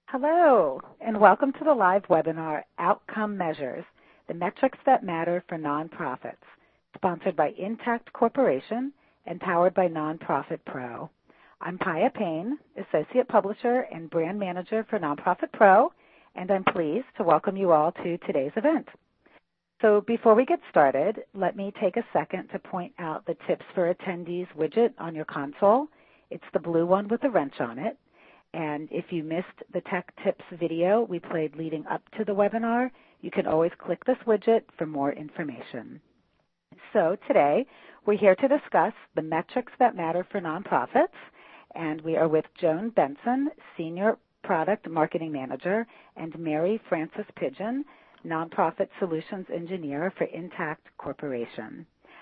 Hello, and welcome to the live webinar, Outcome Measures, the Metrics That Matter for Nonprofits, sponsored by Intact Corporation and powered by Nonprofit Pro. I'm Paya Payne, Associate Publisher and Brand Manager for Nonprofit Pro, and I'm pleased to welcome you all to today's event. So before we get started, let me take a second to point out the Tips for Attendees widget on your console. It's the blue one with the wrench on it. And if you missed the Tech Tips video we played leading up to the webinar, you can always click this widget for more information. So today, we're here to discuss the metrics that matter for nonprofits, and we are with Joan Benson, Senior Product Marketing Manager, and Mary Frances Pigeon, Nonprofit Solutions Engineer for Intact Corporation.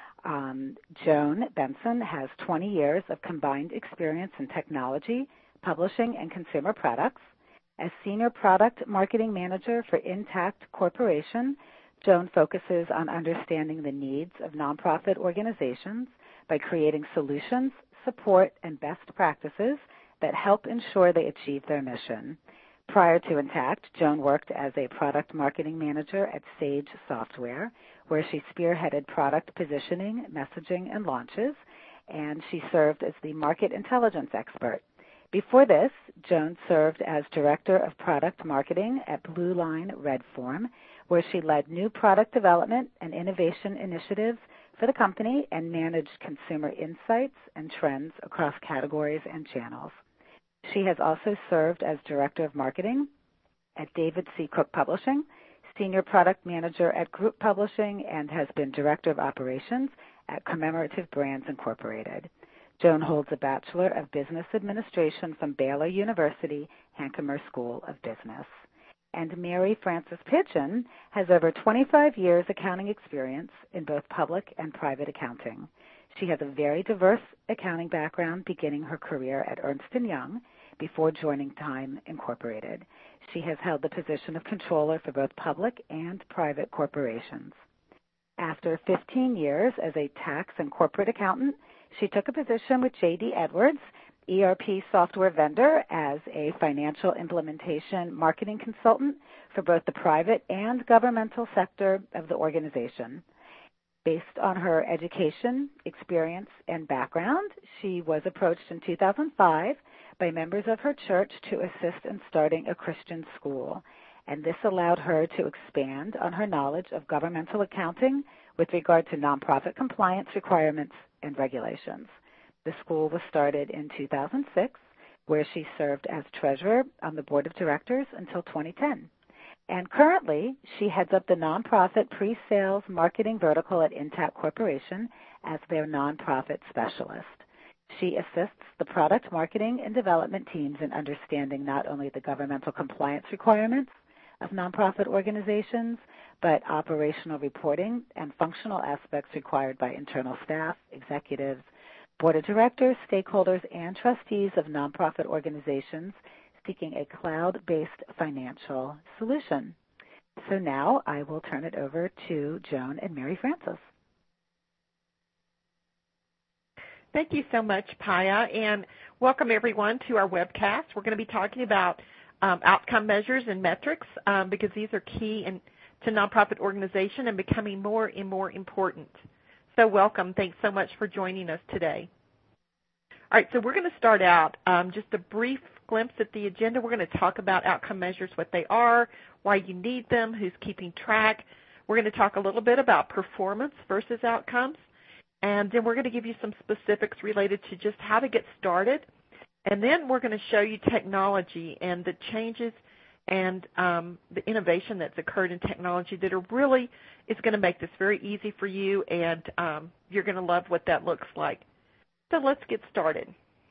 Joan Benson has 20 years of combined experience in technology, publishing, and consumer products. As Senior Product Marketing Manager for Intact Corporation, Joan focuses on understanding the needs of nonprofit organizations by creating solutions, support, and best practices that help ensure they achieve their mission. Prior to Intact, Joan worked as a Product Marketing Manager at Sage Software, where she spearheaded product positioning, messaging, and launches, and she served as the Market Intelligence Expert. Before this, Joan served as Director of Product Marketing at Blue Line Red Form, where she led new product development and innovation initiatives for the company and managed consumer insights and trends across categories and channels. She has also served as Director of Marketing at David C. Cook Publishing, Senior Product Manager at Group Publishing, and has been Director of Operations at Commemorative Brands Incorporated. Joan holds a Bachelor of Business Administration from Baylor University Hancomer School of Business. And Mary Frances Pigeon has over 25 years accounting experience in both public and private accounting. She has a very diverse accounting background, beginning her career at Ernst & Young before joining Time Incorporated. She has held the position of controller for both public and private corporations. After 15 years as a tax and corporate accountant, she took a position with J.D. Edwards, ERP software vendor, as a financial implementation marketing consultant for both the private and governmental sector of the organization. Based on her education, experience, and background, she was approached in 2005 by members of her church to assist in starting a Christian school, and this allowed her to expand on her knowledge of governmental accounting with regard to nonprofit compliance requirements and regulations. The school was started in 2006, where she served as treasurer on the board of directors until 2010. And currently, she heads up the nonprofit pre-sales marketing vertical at Intact Corporation as their nonprofit specialist. She assists the product marketing and development teams in understanding not only the governmental compliance requirements of nonprofit organizations, but operational reporting and functional aspects required by internal staff, executives, board of directors, stakeholders, and trustees of nonprofit organizations seeking a cloud-based financial solution. So now I will turn it over to Joan and Mary Frances. Thank you so much, Paya, and welcome everyone to our webcast. We're going to be talking about outcome measures and metrics because these are key to nonprofit organization and becoming more and more important. So welcome. Thanks so much for joining us today. All right, so we're going to start out just a brief glimpse at the agenda. We're going to talk about outcome measures, what they are, why you need them, who's keeping track. We're going to talk a little bit about performance versus outcomes, and then we're going to give you some specifics related to just how to get started. And then we're going to show you technology and the changes and the innovation that's occurred in technology that are really is going to make this very easy for you, and you're going to love what that looks like. So let's get started.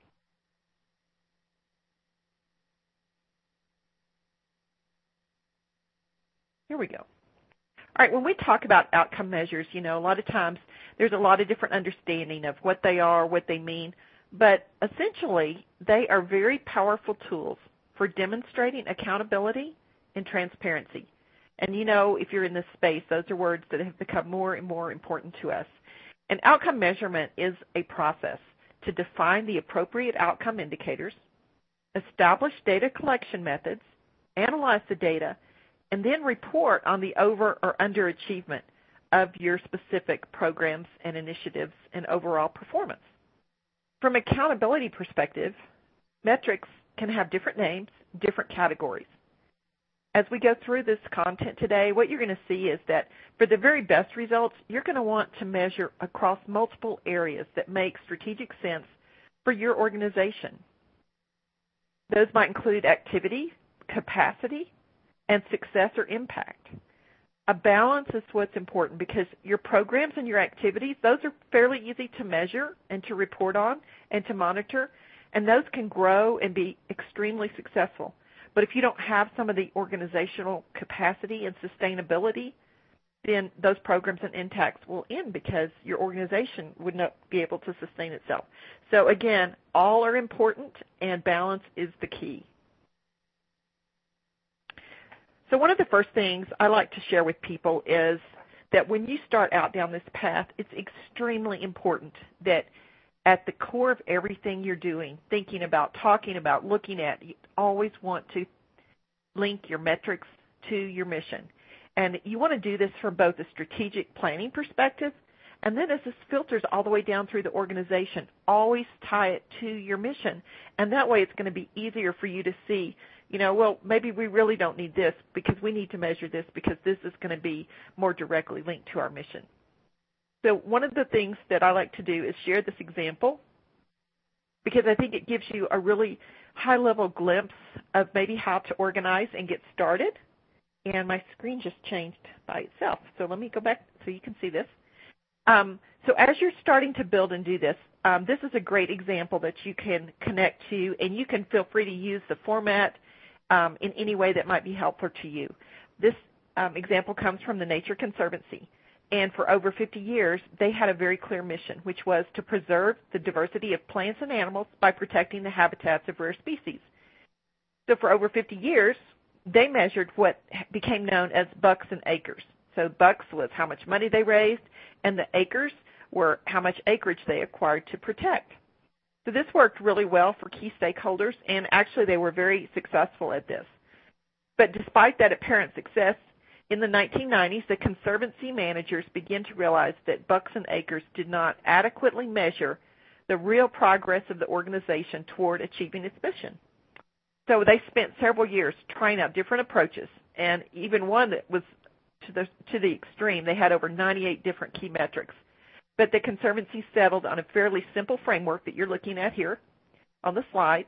Here we go. All right, when we talk about outcome measures, a lot of times there's a lot of different understanding of what they are, what they mean, but essentially they are very powerful tools for demonstrating accountability and transparency. And if you're in this space, those are words that have become more and more important to us. And outcome measurement is a process to define the appropriate outcome indicators, establish data collection methods, analyze the data, and then report on the over or underachievement of your specific programs and initiatives and overall performance. From an accountability perspective, metrics can have different names, different categories. As we go through this content today, what you're going to see is that for the very best results, you're going to want to measure across multiple areas that make strategic sense for your organization. Those might include activity, capacity, and success or impact. A balance is what's important because your programs and your activities, those are fairly easy to measure and to report on and to monitor, and those can grow and be extremely successful. But if you don't have some of the organizational capacity and sustainability, then those programs and impacts will end because your organization would not be able to sustain itself. So again, all are important, and balance is the key. So one of the first things I like to share with people is that when you start out down this path, it's extremely important that at the core of everything you're doing, thinking about, talking about, looking at, you always want to link your metrics to your mission. And you want to do this from both a strategic planning perspective, and then as this filters all the way down through the organization, always tie it to your mission. And that way it's going to be easier for you to see, well, maybe we really don't need this because we need to measure this because this is going to be more directly linked to our mission. So one of the things that I like to do is share this example because I think it gives you a really high-level glimpse of maybe how to organize and get started. And my screen just changed by itself. So let me go back so you can see this. So as you're starting to build and do this, this is a great example that you can connect to, and you can feel free to use the format in any way that might be helpful to you. This example comes from the Nature Conservancy. And for over 50 years, they had a very clear mission, which was to preserve the diversity of plants and animals by protecting the habitats of rare species. So for over 50 years, they measured what became known as bucks and acres. So bucks was how much money they raised, and the acres were how much acreage they acquired to protect. So this worked really well for key stakeholders, and actually they were very successful at this. But despite that apparent success, in the 1990s, the Conservancy managers began to realize that bucks and acres did not adequately measure the real progress of the organization toward achieving its mission. So they spent several years trying out different approaches, and even one that was to the extreme. They had over 98 different key metrics. But the Conservancy settled on a fairly simple framework that you're looking at here on the slide,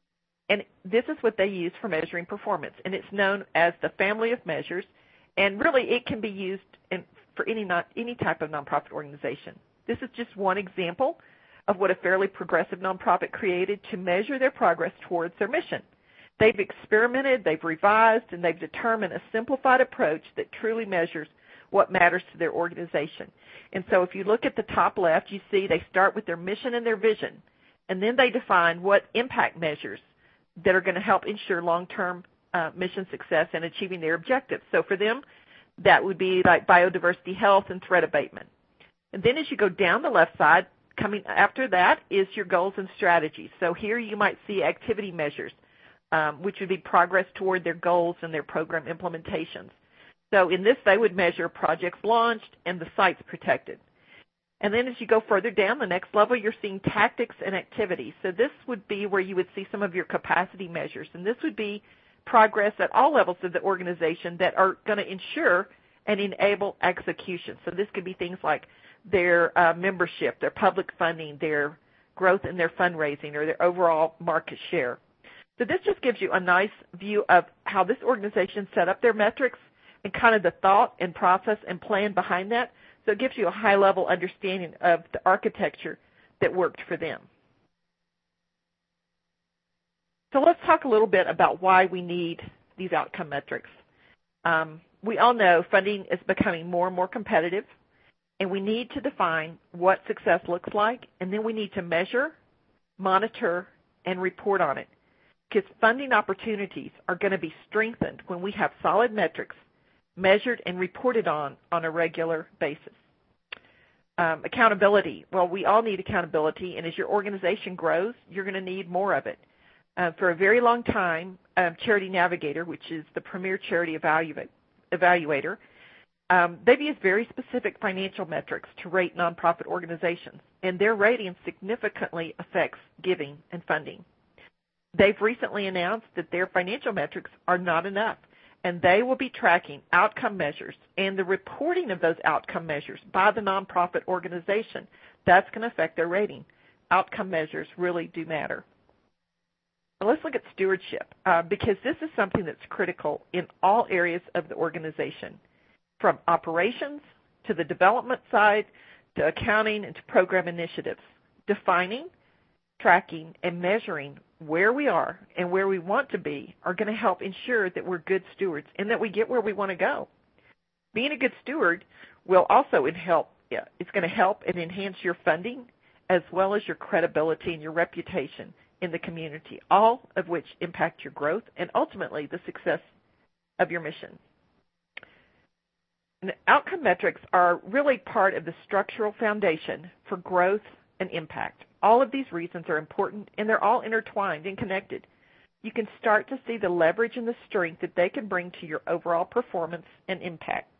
and this is what they use for measuring performance, and it's known as the family of measures. And really, it can be used for any type of nonprofit organization. This is just one example of what a fairly progressive nonprofit created to measure their progress towards their mission. They've experimented, they've revised, and they've determined a simplified approach that truly measures what matters to their organization. And so if you look at the top left, you see they start with their mission and their vision, and then they define what impact measures that are going to help ensure long-term mission success and achieving their objectives. So for them, that would be like biodiversity, health, and threat abatement. And then as you go down the left side, coming after that is your goals and strategies. So here you might see activity measures, which would be progress toward their goals and their program implementations. So in this, they would measure projects launched and the sites protected. And then as you go further down, the next level, you're seeing tactics and activities. So this would be where you would see some of your capacity measures. And this would be progress at all levels of the organization that are going to ensure and enable execution. So this could be things like their membership, their public funding, their growth in their fundraising, or their overall market share. So this just gives you a nice view of how this organization set up their metrics and kind of the thought and process and plan behind that. So it gives you a high-level understanding of the architecture that worked for them. So let's talk a little bit about why we need these outcome metrics. We all know funding is becoming more and more competitive, and we need to define what success looks like, and then we need to measure, monitor, and report on it. Because funding opportunities are going to be strengthened when we have solid metrics measured and reported on a regular basis. Accountability. Well, we all need accountability, and as your organization grows, you're going to need more of it. For a very long time, Charity Navigator, which is the premier charity evaluator, they've used very specific financial metrics to rate nonprofit organizations, and their rating significantly affects giving and funding. They've recently announced that their financial metrics are not enough, and they will be tracking outcome measures and the reporting of those outcome measures by the nonprofit organization. That's going to affect their rating. Outcome measures really do matter. Now let's look at stewardship, because this is something that's critical in all areas of the organization, from operations to the development side to accounting and to program initiatives. Defining, tracking, and measuring where we are and where we want to be are going to help ensure that we're good stewards and that we get where we want to go. Being a good steward will also it's going to help and enhance your funding as well as your credibility and your reputation in the community, all of which impact your growth and ultimately the success of your mission. And outcome metrics are really part of the structural foundation for growth and impact. All of these reasons are important, and they're all intertwined and connected. You can start to see the leverage and the strength that they can bring to your overall performance and impact.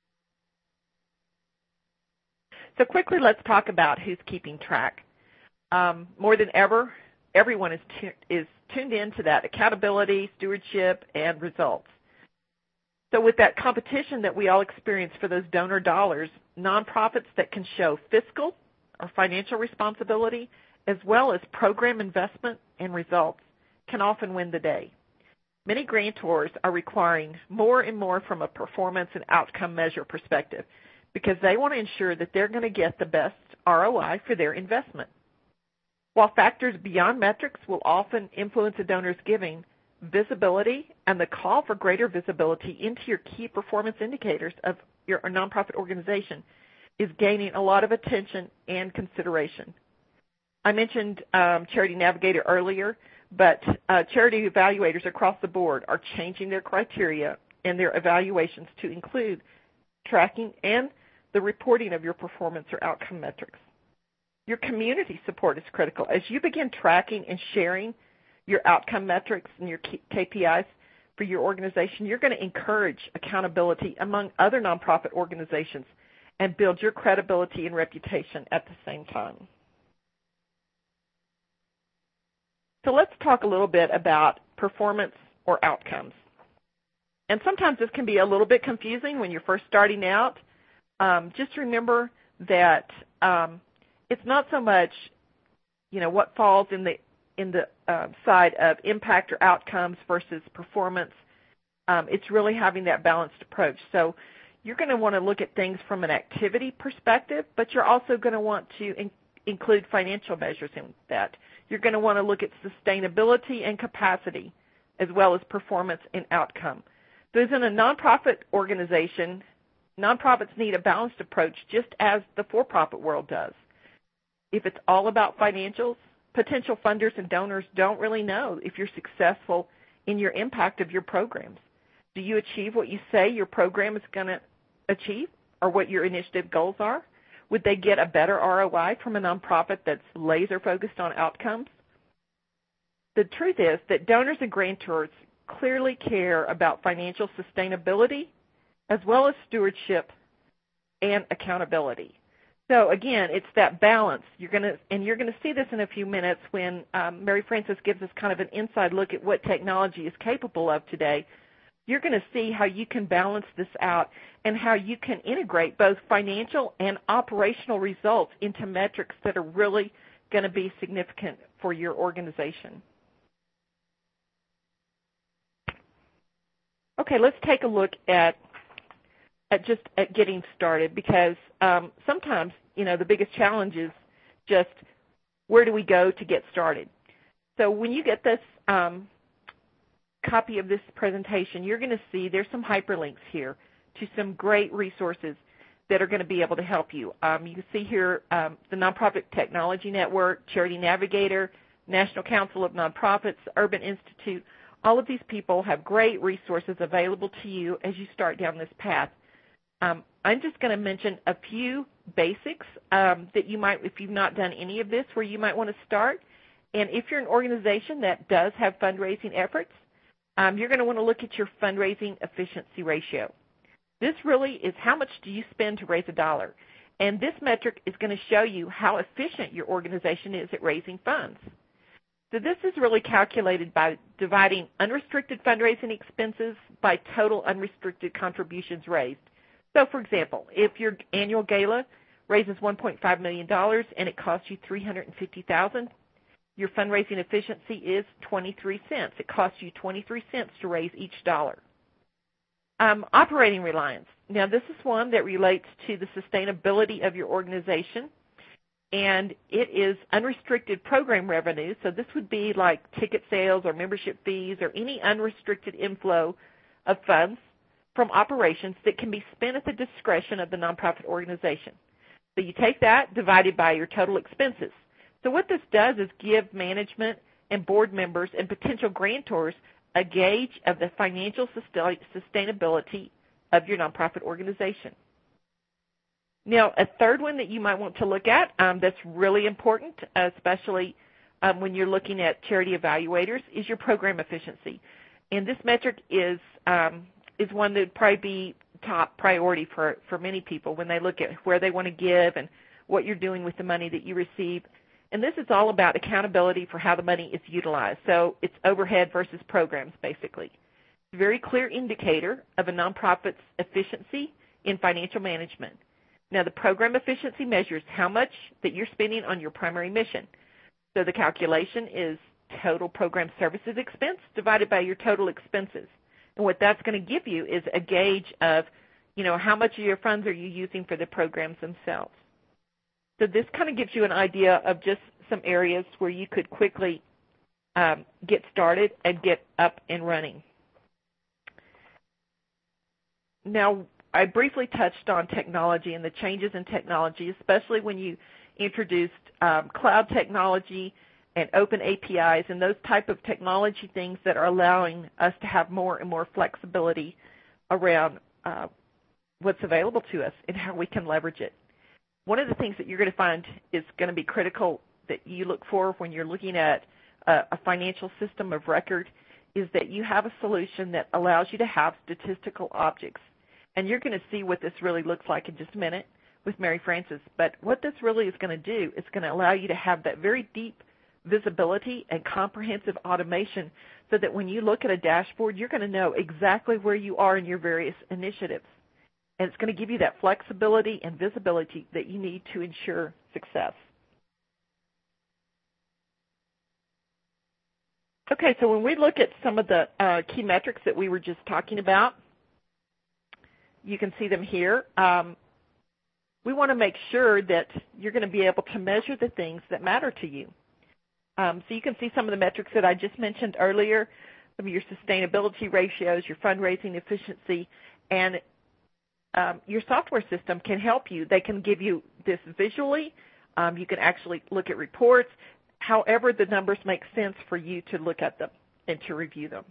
So quickly, let's talk about who's keeping track. More than ever, everyone is tuned into that accountability, stewardship, and results. So with that competition that we all experience for those donor dollars, nonprofits that can show fiscal or financial responsibility as well as program investment and results can often win the day. Many grantors are requiring more and more from a performance and outcome measure perspective because they want to ensure that they're going to get the best ROI for their investment. While factors beyond metrics will often influence a donor's giving, visibility and the call for greater visibility into your key performance indicators of your nonprofit organization is gaining a lot of attention and consideration. I mentioned Charity Navigator earlier, but charity evaluators across the board are changing their criteria and their evaluations to include tracking and the reporting of your performance or outcome metrics. Your community support is critical. As you begin tracking and sharing your outcome metrics and your KPIs for your organization, you're going to encourage accountability among other nonprofit organizations and build your credibility and reputation at the same time. So let's talk a little bit about performance or outcomes. And sometimes this can be a little bit confusing when you're first starting out. Just remember that it's not so much, what falls in the side of impact or outcomes versus performance. It's really having that balanced approach. So you're going to want to look at things from an activity perspective, but you're also going to want to include financial measures in that. You're going to want to look at sustainability and capacity as well as performance and outcome. So as in a nonprofit organization, nonprofits need a balanced approach just as the for-profit world does. If it's all about financials, potential funders and donors don't really know if you're successful in your impact of your programs. Do you achieve what you say your program is going to achieve or what your initiative goals are? Would they get a better ROI from a nonprofit that's laser focused on outcomes? The truth is that donors and grantors clearly care about financial sustainability as well as stewardship and accountability. So again, it's that balance. You're going to see this in a few minutes when Mary Frances gives us kind of an inside look at what technology is capable of today. You're going to see how you can balance this out and how you can integrate both financial and operational results into metrics that are really going to be significant for your organization. Okay, let's take a look at getting started because sometimes, the biggest challenge is just where do we go to get started. So when you get this copy of this presentation, you're going to see there's some hyperlinks here to some great resources that are going to be able to help you. You can see here the Nonprofit Technology Network, Charity Navigator, National Council of Nonprofits, Urban Institute. All of these people have great resources available to you as you start down this path. I'm just going to mention a few basics that you might, if you've not done any of this, where you might want to start. And if you're an organization that does have fundraising efforts, you're going to want to look at your fundraising efficiency ratio. This really is how much do you spend to raise a dollar. And this metric is going to show you how efficient your organization is at raising funds. So this is really calculated by dividing unrestricted fundraising expenses by total unrestricted contributions raised. So, for example, if your annual gala raises $1.5 million and it costs you $350,000, your fundraising efficiency is 23 cents. It costs you 23 cents to raise each dollar. Operating reliance. Now, this is one that relates to the sustainability of your organization, and it is unrestricted program revenue. So this would be like ticket sales or membership fees or any unrestricted inflow of funds from operations that can be spent at the discretion of the nonprofit organization. So you take that divided by your total expenses. So what this does is give management and board members and potential grantors a gauge of the financial sustainability of your nonprofit organization. Now, a third one that you might want to look at that's really important, especially when you're looking at charity evaluators, is your program efficiency. And this metric is one that would probably be top priority for many people when they look at where they want to give and what you're doing with the money that you receive. And this is all about accountability for how the money is utilized. So it's overhead versus programs, basically. It's a very clear indicator of a nonprofit's efficiency in financial management. Now, the program efficiency measures how much that you're spending on your primary mission. So the calculation is total program services expense divided by your total expenses. And what that's going to give you is a gauge of, how much of your funds are you using for the programs themselves. So this kind of gives you an idea of just some areas where you could quickly get started and get up and running. Now, I briefly touched on technology and the changes in technology, especially when you introduced cloud technology and open APIs and those type of technology things that are allowing us to have more and more flexibility around what's available to us and how we can leverage it. One of the things that you're going to find is going to be critical that you look for when you're looking at a financial system of record is that you have a solution that allows you to have statistical objects. And you're going to see what this really looks like in just a minute with Mary Frances. But what this really is going to do is going to allow you to have that very deep visibility and comprehensive automation so that when you look at a dashboard, you're going to know exactly where you are in your various initiatives. And it's going to give you that flexibility and visibility that you need to ensure success. Okay, so when we look at some of the key metrics that we were just talking about, you can see them here. We want to make sure that you're going to be able to measure the things that matter to you. So you can see some of the metrics that I just mentioned earlier, some of your sustainability ratios, your fundraising efficiency, and your software system can help you. They can give you this visually. You can actually look at reports. However, the numbers make sense for you to look at them and to review them.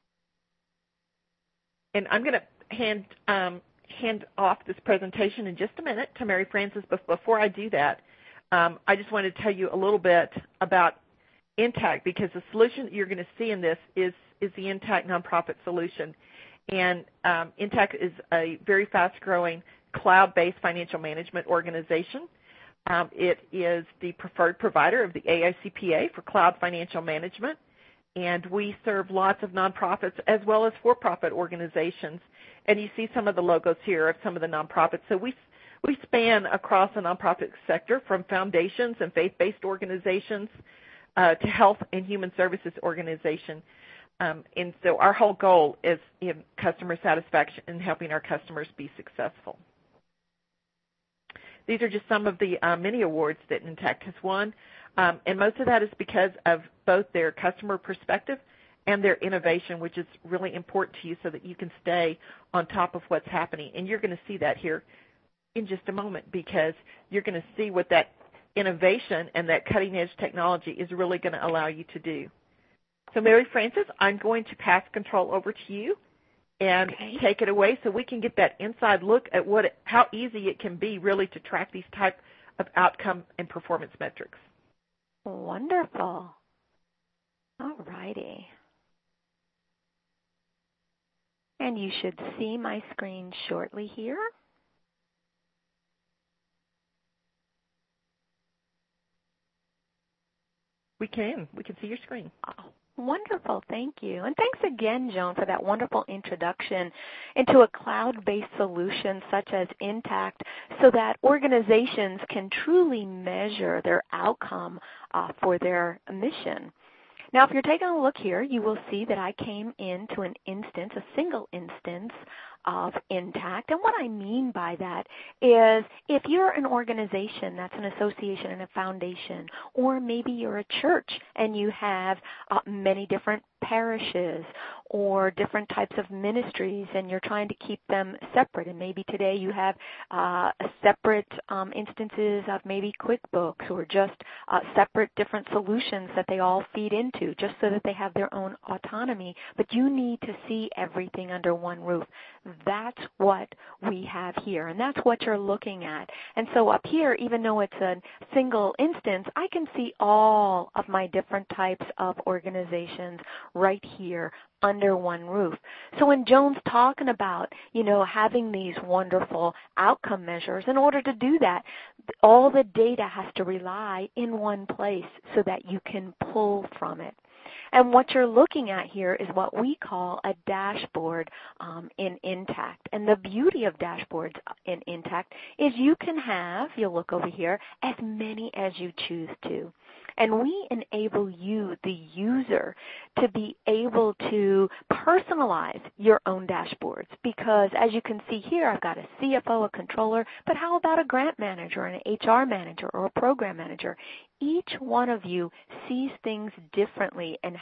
And I'm going to hand off this presentation in just a minute to Mary Frances. But before I do that, I just want to tell you a little bit about Intact, because the solution that you're going to see in this is the Intact nonprofit solution. And Intact is a very fast-growing cloud-based financial management organization. It is the preferred provider of the AICPA for cloud financial management, and we serve lots of nonprofits as well as for-profit organizations. And you see some of the logos here of some of the nonprofits. So we span across the nonprofit sector from foundations and faith-based organizations to health and human services organizations. And so our whole goal is in customer satisfaction and helping our customers be successful. These are just some of the many awards that Intact has won, and most of that is because of both their customer perspective and their innovation, which is really important to you so that you can stay on top of what's happening. And you're going to see that here in just a moment, because you're going to see what that innovation and that cutting-edge technology is really going to allow you to do. So, Mary Frances, I'm going to pass control over to you and take it away so we can get that inside look at how easy it can be really to track these type of outcome and performance metrics. Wonderful. All righty. And you should see my screen shortly here. We can see your screen. Oh, wonderful. Thank you. And thanks again, Joan, for that wonderful introduction into a cloud-based solution such as Intacct so that organizations can truly measure their outcome for their mission. Now, if you're taking a look here, you will see that I came into an instance, a single instance of Intacct. And what I mean by that is if you're an organization that's an association and a foundation, or maybe you're a church and you have many different parishes or different types of ministries and you're trying to keep them separate, and maybe today you have separate instances of maybe QuickBooks or just separate different solutions that they all feed into just so that they have their own autonomy, but you need to see everything under one roof. That's what we have here, and that's what you're looking at. And so up here, even though it's a single instance, I can see all of my different types of organizations right here under one roof. So when Joan's talking about, having these wonderful outcome measures, in order to do that, all the data has to rely in one place so that you can pull from it. And what you're looking at here is what we call a dashboard in Intacct. And the beauty of dashboards in Intacct is you can have, you'll look over here, as many as you choose to. And we enable you, the user, to be able to personalize your own dashboards because, as you can see here, I've got a CFO, a controller, but how about a grant manager, an HR manager, or a program manager? Each one of you sees things differently and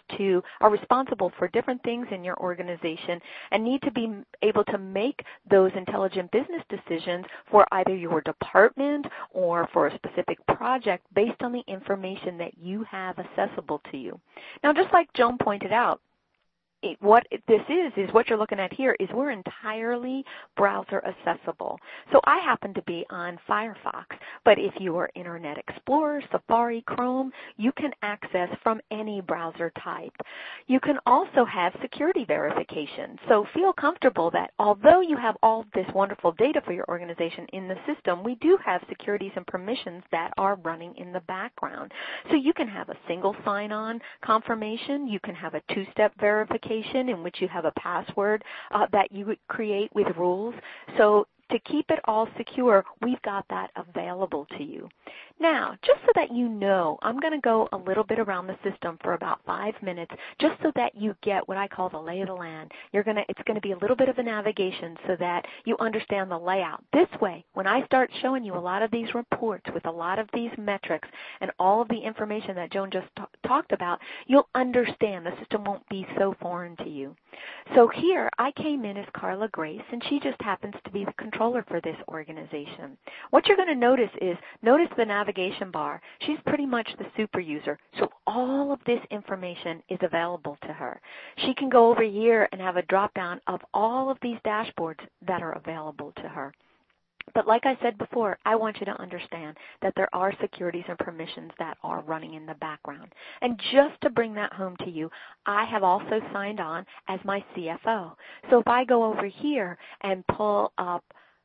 are responsible for different things in your organization and need to be able to make those intelligent business decisions for either your department or for a specific project based on the information that you have accessible to you. Now, just like Joan pointed out, what this is what you're looking at here is we're entirely browser accessible. So I happen to be on Firefox, but if you are Internet Explorer, Safari, Chrome, you can access from any browser type. You can also have security verification. So feel comfortable that although you have all this wonderful data for your organization in the system, we do have securities and permissions that are running in the background. So you can have a single sign-on confirmation. You can have a two-step verification in which you have a password that you would create with rules. So to keep it all secure, we've got that available to you. Now, just so that you know, I'm going to go a little bit around the system for about 5 minutes just so that you get what I call the lay of the land. It's going to be a little bit of a navigation so that you understand the layout. This way, when I start showing you a lot of these reports with a lot of these metrics and all of the information that Joan just talked about, you'll understand. The system won't be so foreign to you. So here, I came in as Carla Grace, and she just happens to be the controller for this organization. What you're going to notice the navigation bar. She's pretty much the super user, so all of this information is available to her. She can go over here and have a drop-down of all of these dashboards that are available to her. But like I said before, I want you to understand that there are securities and permissions that are running in the background. And just to bring that home to you, I have also signed on as my CFO. So if I go over here and pull up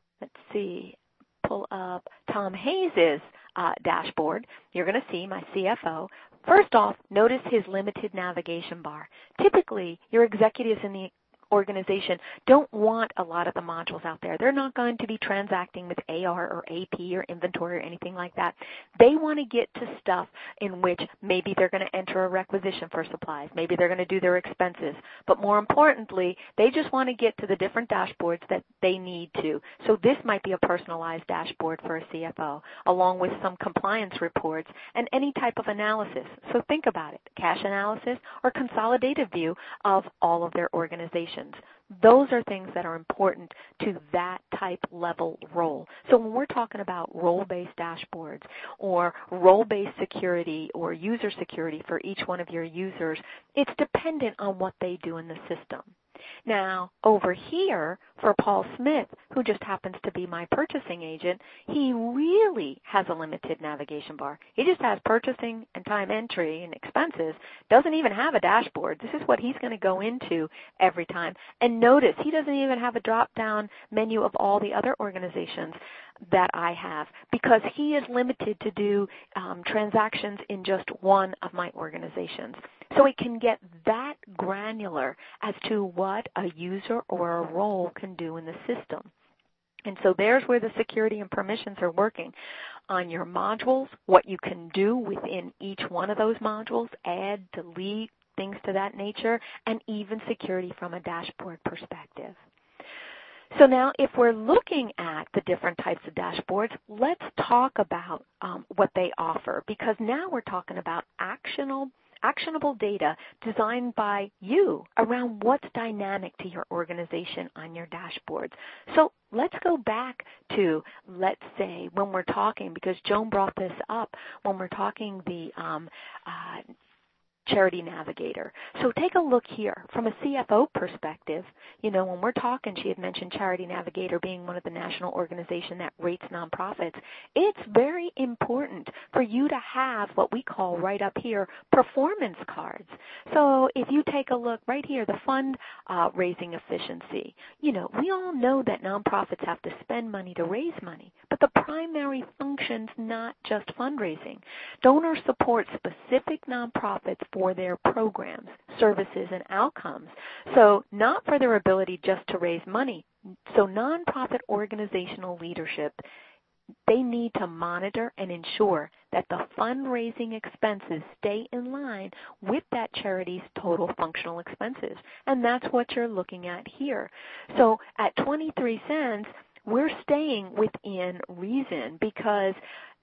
Tom Hayes' dashboard, you're going to see my CFO. First off, notice his limited navigation bar. Typically, your executives in the organization don't want a lot of the modules out there. They're not going to be transacting with AR or AP or inventory or anything like that. They want to get to stuff in which maybe they're going to enter a requisition for supplies. Maybe they're going to do their expenses. But more importantly, they just want to get to the different dashboards that they need to. So this might be a personalized dashboard for a CFO, along with some compliance reports and any type of analysis. So think about it, cash analysis or consolidated view of all of their organizations. Those are things that are important to that type level role. So when we're talking about role-based dashboards or role-based security or user security for each one of your users, it's dependent on what they do in the system. Now, over here, for Paul Smith, who just happens to be my purchasing agent, he really has a limited navigation bar. He just has purchasing and time entry and expenses, doesn't even have a dashboard. This is what he's going to go into every time. And notice, he doesn't even have a drop-down menu of all the other organizations that I have, because he is limited to do transactions in just one of my organizations. So it can get that granular as to what a user or a role can do in the system. And so there's where the security and permissions are working. On your modules, what you can do within each one of those modules, add, delete, things to that nature, and even security from a dashboard perspective. So now if we're looking at the different types of dashboards, let's talk about what they offer, because now we're talking about actionable data designed by you around what's dynamic to your organization on your dashboards. So let's go back to, let's say, when we're talking, because Joan brought this up, when we're talking the Charity Navigator. So take a look here. From a CFO perspective, when we're talking, she had mentioned Charity Navigator being one of the national organizations that rates nonprofits. It's very important for you to have what we call right up here performance cards. So if you take a look right here, the fund raising efficiency, we all know that nonprofits have to spend money to raise money, but the primary function's not just fundraising. Donors support specific nonprofits for their programs, services, and outcomes. So not for their ability just to raise money. So nonprofit organizational leadership, they need to monitor and ensure that the fundraising expenses stay in line with that charity's total functional expenses. And that's what you're looking at here. So at 23 cents, we're staying within reason, because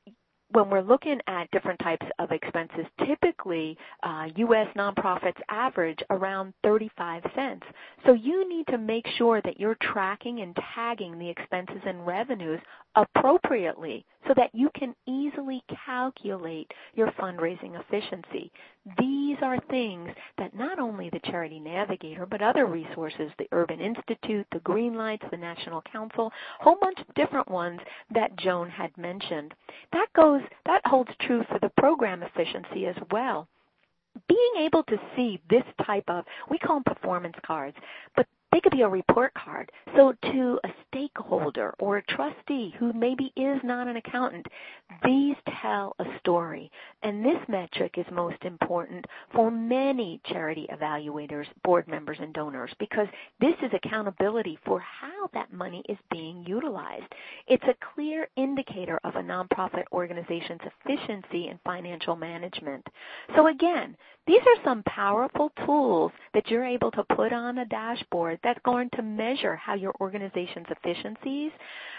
when we're looking at different types of expenses, typically U.S. nonprofits average around 35 cents. So you need to make sure that you're tracking and tagging the expenses and revenues appropriately so that you can easily calculate your fundraising efficiency. These are things that not only the Charity Navigator, but other resources, the Urban Institute, the Greenlights, the National Council, a whole bunch of different ones that Joan had mentioned. That holds true for the program efficiency as well. Being able to see this type of, we call them performance cards, but they could be a report card. So to a stakeholder or a trustee who maybe is not an accountant, these tell a story. And this metric is most important for many charity evaluators, board members, and donors, because this is accountability for how that money is being utilized. It's a clear indicator of a nonprofit organization's efficiency in financial management. So again, these are some powerful tools that you're able to put on a dashboard that's going to measure how your organization's efficiencies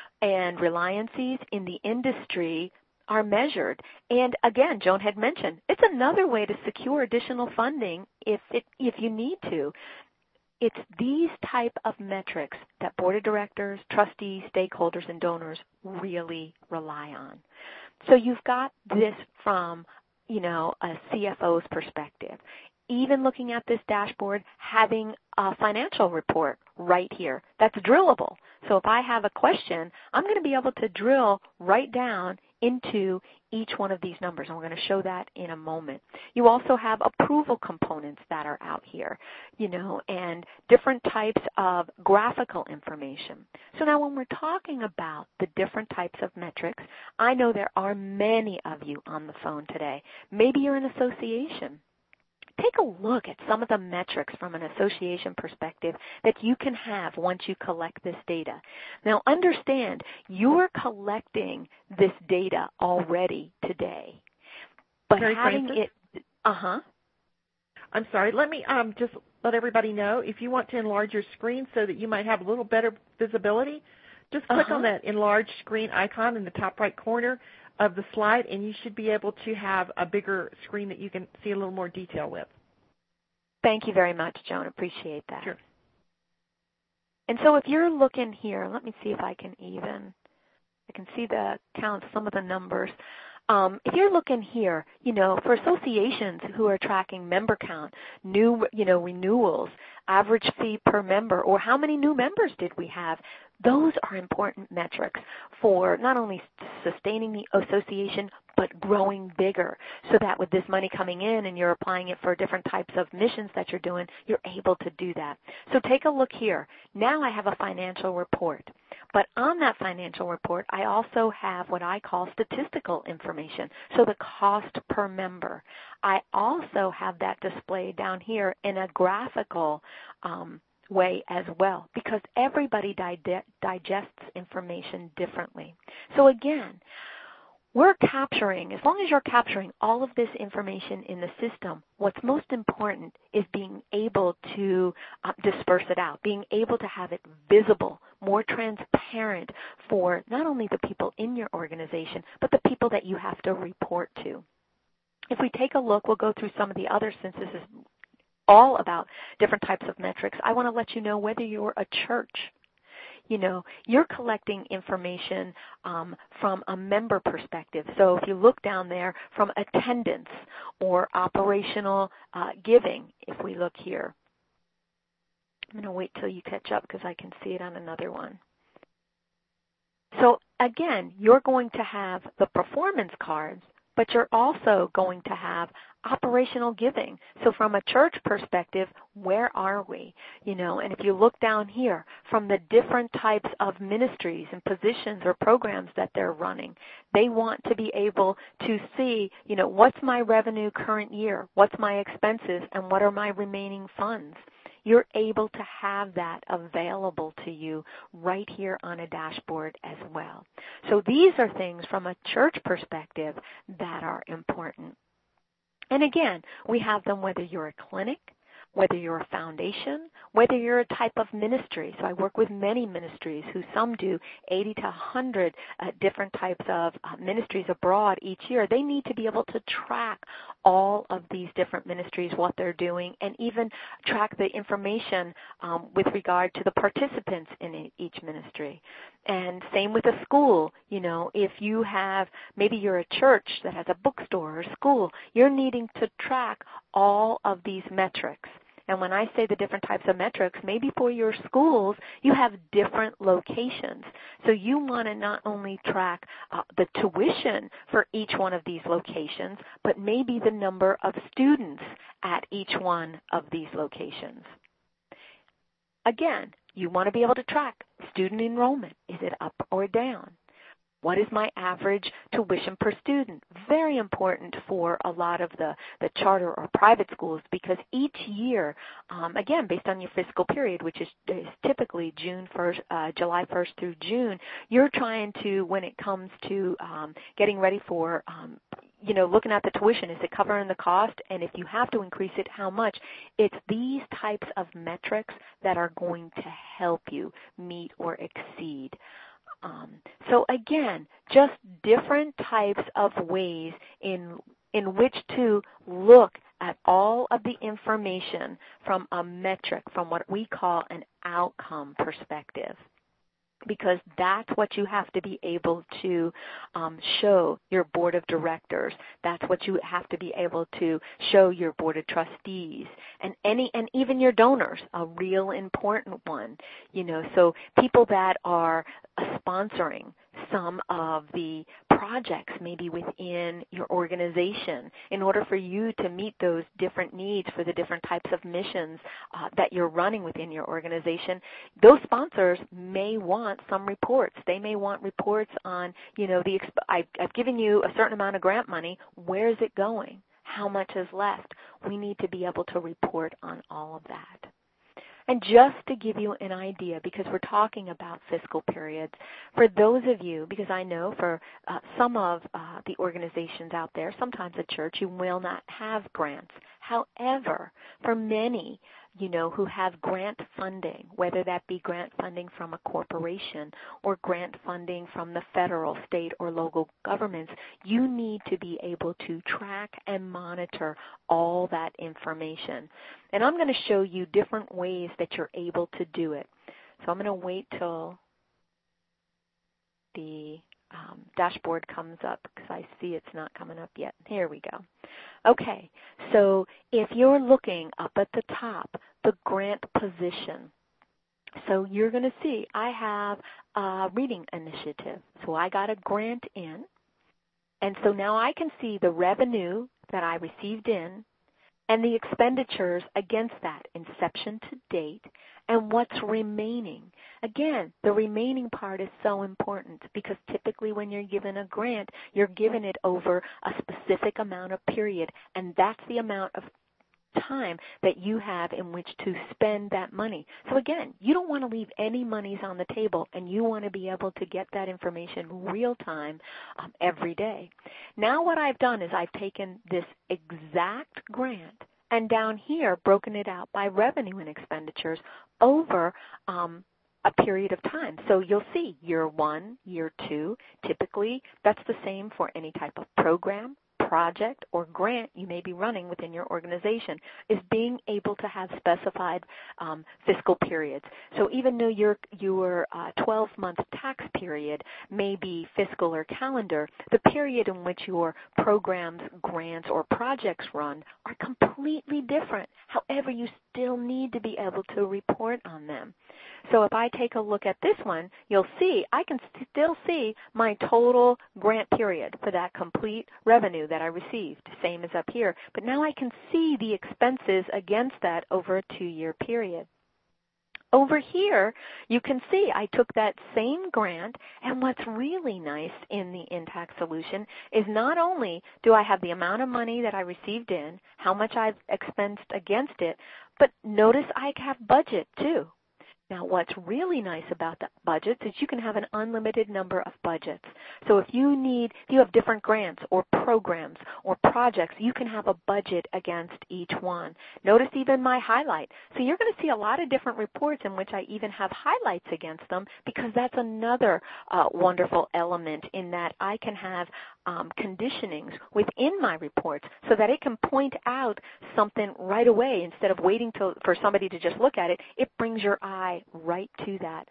and reliances in the industry are measured. And again, Joan had mentioned, it's another way to secure additional funding if you need to. It's these type of metrics that board of directors, trustees, stakeholders, and donors really rely on. So you've got this from a CFO's perspective. Even looking at this dashboard, having a financial report right here that's drillable. So if I have a question, I'm going to be able to drill right down into each one of these numbers, and we're going to show that in a moment. You also have approval components that are out here, and different types of graphical information. So now when we're talking about the different types of metrics, I know there are many of you on the phone today. Maybe you're an association. Take a look at some of the metrics from an association perspective that you can have once you collect this data. Now understand, you're collecting this data already today. But Mary having Frances? it, I'm sorry, let me just let everybody know, if you want to enlarge your screen so that you might have a little better visibility, just click on that enlarge screen icon in the top right corner of the slide, and you should be able to have a bigger screen that you can see a little more detail with. Thank you very much, Joan. Appreciate that. Sure. And so if you're looking here, let me see if I can see the count, some of the numbers. if you're looking here, for associations who are tracking member count, new, renewals, average fee per member, or how many new members did we have, those are important metrics for not only sustaining the association, but growing bigger, so that with this money coming in and you're applying it for different types of missions that you're doing, you're able to do that. So take a look here. Now I have a financial report. But on that financial report, I also have what I call statistical information, so the cost per member. I also have that displayed down here in a graphical way as well, because everybody digests information differently. So again, we're capturing, as long as you're capturing all of this information in the system, what's most important is being able to disperse it out, being able to have it visible, more transparent for not only the people in your organization, but the people that you have to report to. If we take a look, we'll go through some of the others since this is all about different types of metrics. I want to let you know whether you're a church. You're collecting information from a member perspective. So if you look down there from attendance or operational giving, if we look here. I'm going to wait till you catch up because I can see it on another one. So again, you're going to have the performance cards, but you're also going to have operational giving. So from a church perspective, where are we? And if you look down here from the different types of ministries and positions or programs that they're running, they want to be able to see, what's my revenue current year, what's my expenses, and what are my remaining funds. You're able to have that available to you right here on a dashboard as well. So these are things from a church perspective that are important. And again, we have them whether you're a clinic, whether you're a foundation, whether you're a type of ministry. So I work with many ministries who some do 80 to 100 different types of ministries abroad each year. They need to be able to track all of these different ministries, what they're doing, and even track the information with regard to the participants in each ministry. And same with a school. If you have, maybe you're a church that has a bookstore or a school, you're needing to track all of these metrics. And when I say the different types of metrics, maybe for your schools, you have different locations. So you want to not only track the tuition for each one of these locations, but maybe the number of students at each one of these locations. Again, you want to be able to track student enrollment. Is it up or down? What is my average tuition per student? Very important for a lot of the charter or private schools, because each year, again, based on your fiscal period, which is typically July 1st through June, you're trying to, when it comes to getting ready for looking at the tuition, is it covering the cost? And if you have to increase it, how much? It's these types of metrics that are going to help you meet or exceed. So again, just different types of ways in which to look at all of the information from a metric, from what we call an outcome perspective. Because that's what you have to be able to show your board of directors. That's what you have to be able to show your board of trustees and even your donors, a real important one. So people that are sponsoring some of the projects maybe within your organization in order for you to meet those different needs for the different types of missions that you're running within your organization. Those sponsors may want some reports. They may want reports on, I've given you a certain amount of grant money. Where is it going? How much is left? We need to be able to report on all of that. And just to give you an idea, because we're talking about fiscal periods, for those of you, because I know for some of the organizations out there, sometimes a church, you will not have grants. However, for many, who have grant funding, whether that be grant funding from a corporation or grant funding from the federal, state, or local governments, you need to be able to track and monitor all that information. And I'm going to show you different ways that you're able to do it. So I'm going to wait till the dashboard comes up, because I see it's not coming up yet. Here we go. Okay, so if you're looking up at the top, the grant position, so you're going to see I have a reading initiative. So I got a grant in, and so now I can see the revenue that I received in and the expenditures against that, inception to date, and what's remaining. Again, the remaining part is so important because typically when you're given a grant, you're given it over a specific amount of period, and that's the amount of time that you have in which to spend that money. So again, you don't want to leave any monies on the table, and you want to be able to get that information real time every day. Now what I've done is I've taken this exact grant and down here broken it out by revenue and expenditures over a period of time. So you'll see year 1, year 2, typically that's the same for any type of program, project, or grant you may be running within your organization, is being able to have specified fiscal periods. So even though your 12-month tax period may be fiscal or calendar, the period in which your programs, grants, or projects run are completely different. However, you still need to be able to report on them. So if I take a look at this one, you'll see I can still see my total grant period for that complete revenue that I received, same as up here. But now I can see the expenses against that over a 2-year period. Over here, you can see I took that same grant, and what's really nice in the Intact solution is not only do I have the amount of money that I received in, how much I've expensed against it, but notice I have budget too. Now, what's really nice about the budgets is you can have an unlimited number of budgets. So if you have different grants or programs or projects, you can have a budget against each one. Notice even my highlight. So you're going to see a lot of different reports in which I even have highlights against them, because that's another wonderful element in that I can have conditionings within my reports so that it can point out something right away instead of waiting for somebody to just look at it. It brings your eye right to that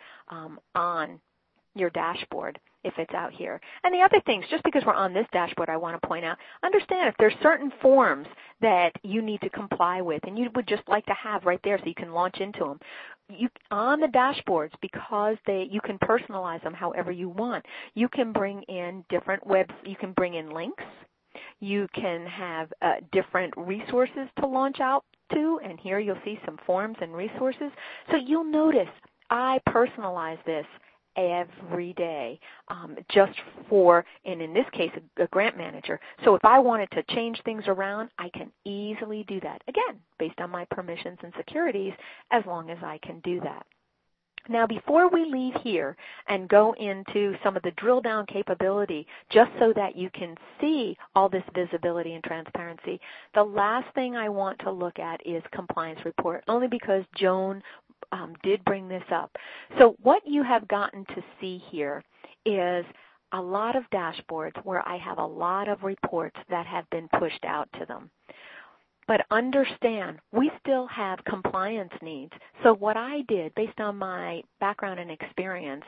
on your dashboard if it's out here. And the other things, just because we're on this dashboard, I want to point out, understand if there's certain forms that you need to comply with and you would just like to have right there so you can launch into them. On the dashboards, because you can personalize them however you want, you can bring in different you can bring in links, you can have different resources to launch out to, and here you'll see some forms and resources. So you'll notice I personalize this every day just for, and in this case, a grant manager. So if I wanted to change things around, I can easily do that, again, based on my permissions and securities, as long as I can do that. Now, before we leave here and go into some of the drill down capability, just so that you can see all this visibility and transparency, the last thing I want to look at is compliance report, only because Joan did bring this up. So what you have gotten to see here is a lot of dashboards where I have a lot of reports that have been pushed out to them. But understand, we still have compliance needs. So what I did, based on my background and experience,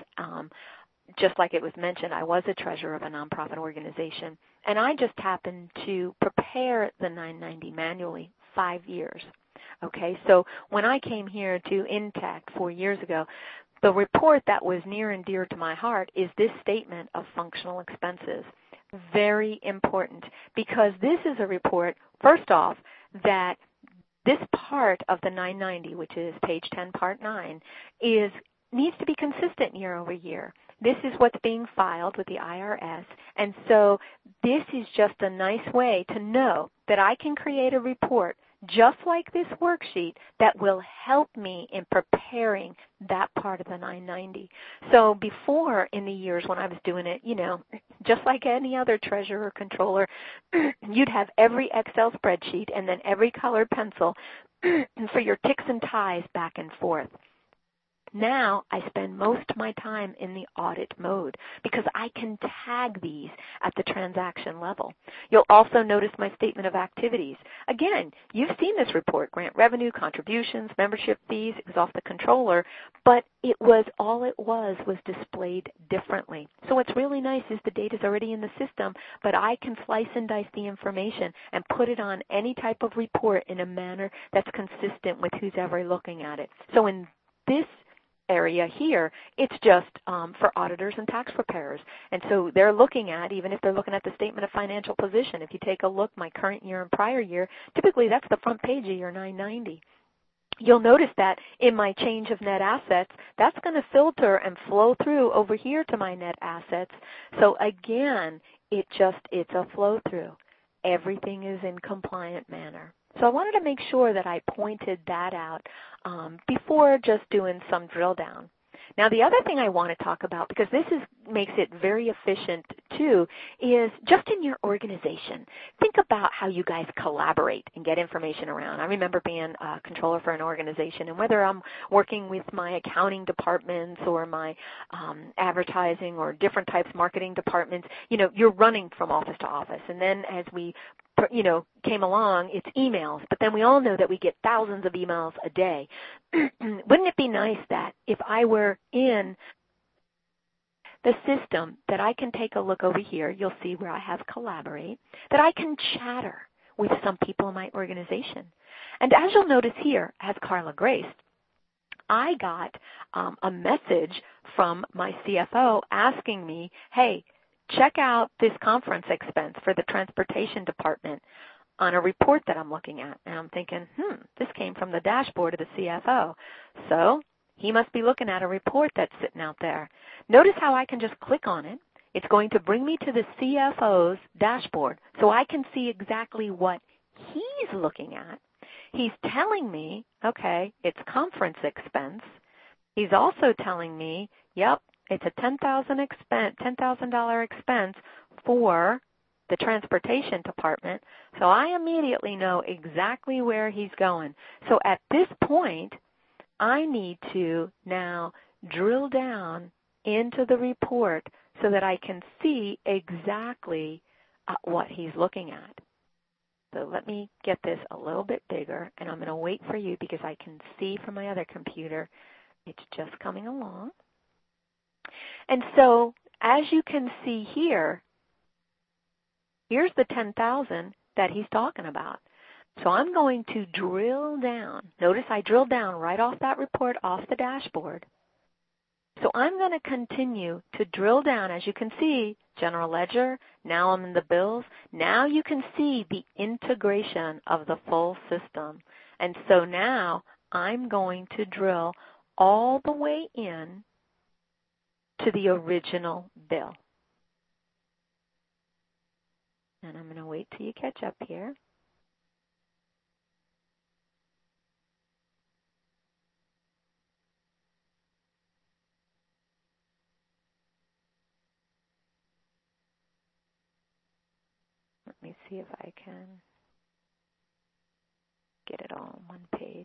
just like it was mentioned, I was a treasurer of a nonprofit organization, and I just happened to prepare the 990 manually 5 years. Okay, so when I came here to Intact 4 years ago, the report that was near and dear to my heart is this statement of functional expenses. Very important, because this is a report, first off, that this part of the 990, which is page 10, part 9, needs to be consistent year over year. This is what's being filed with the IRS, and so this is just a nice way to know that I can create a report just like this worksheet that will help me in preparing that part of the 990. So before, in the years when I was doing it, just like any other treasurer or controller, you'd have every Excel spreadsheet and then every colored pencil for your ticks and ties back and forth. Now I spend most of my time in the audit mode because I can tag these at the transaction level. You'll also notice my statement of activities. Again, you've seen this report, grant revenue, contributions, membership fees. It was off the controller, but all it was displayed differently. So what's really nice is the data's already in the system, but I can slice and dice the information and put it on any type of report in a manner that's consistent with who's ever looking at it. So in this area here, it's just for auditors and tax preparers. And so they're looking at, even if they're looking at the statement of financial position, if you take a look, my current year and prior year, typically that's the front page of your 990. You'll notice that in my change of net assets, that's going to filter and flow through over here to my net assets. So again, it's a flow through. Everything is in compliant manner. So I wanted to make sure that I pointed that out before just doing some drill down. Now, the other thing I want to talk about, because this makes it very efficient too, is just in your organization. Think about how you guys collaborate and get information around. I remember being a controller for an organization, and whether I'm working with my accounting departments or my advertising or different types of marketing departments, you're running from office to office. And then as we came along, it's emails. But then we all know that we get thousands of emails a day. Wouldn't it be nice that if I were in the system that I can take a look over here, you'll see where I have collaborate, that I can chatter with some people in my organization. And as you'll notice here, as Carla Grace, I got a message from my CFO asking me, hey, check out this conference expense for the transportation department on a report that I'm looking at. And I'm thinking, this came from the dashboard of the CFO. So he must be looking at a report that's sitting out there. Notice how I can just click on it. It's going to bring me to the CFO's dashboard so I can see exactly what he's looking at. He's telling me, okay, it's conference expense. He's also telling me, yep, it's a $10,000 expense for the transportation department. So I immediately know exactly where he's going. So at this point, I need to now drill down into the report so that I can see exactly what he's looking at. So let me get this a little bit bigger, and I'm going to wait for you because I can see from my other computer it's just coming along. And so as you can see here, here's the 10,000 that he's talking about. So I'm going to drill down. Notice I drilled down right off that report off the dashboard. So I'm going to continue to drill down. As you can see, general ledger, now I'm in the bills. Now you can see the integration of the full system. And so now I'm going to drill all the way in to the original bill. And I'm going to wait till you catch up here. Let me see if I can get it all on one page.